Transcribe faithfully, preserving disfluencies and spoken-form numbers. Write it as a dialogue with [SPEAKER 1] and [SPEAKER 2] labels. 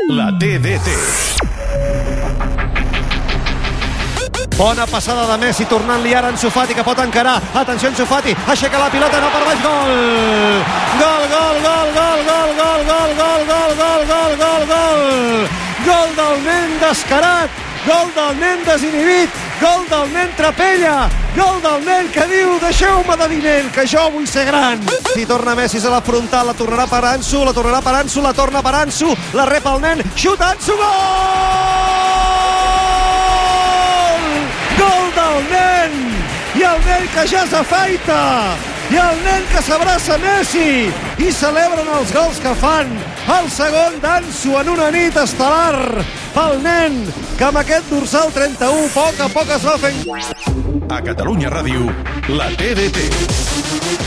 [SPEAKER 1] La T D T.
[SPEAKER 2] Bona passada de Messi, tornant-li ara Ansu Fati, que pot encarar. Atenció, Ansu Fati, aixeca la pilota, no per baix, gol! Gol, gol, gol, gol, gol, gol, gol, gol, gol, gol, gol, gol, gol! Gol del nen descarat, gol del nen desinhibit, gol del nen trapella, gol del nen que diu deixeu-me de dir nen, que jo vull ser gran. Si torna Messi a la frontal, la tornarà per Ansu, la tornarà per Ansu, la torna per Ansu, la rep el nen, xuta Ansu, gol! Gol del nen! I el nen que ja s'afaita! I el nen que s'abraça a Messi! I celebren els gols que fan! El segon d'Ansu en una nit estel·lar pel nen, que amb aquest dorsal trenta-u a poc a poc es va fent...
[SPEAKER 1] A Catalunya Ràdio, la T D T.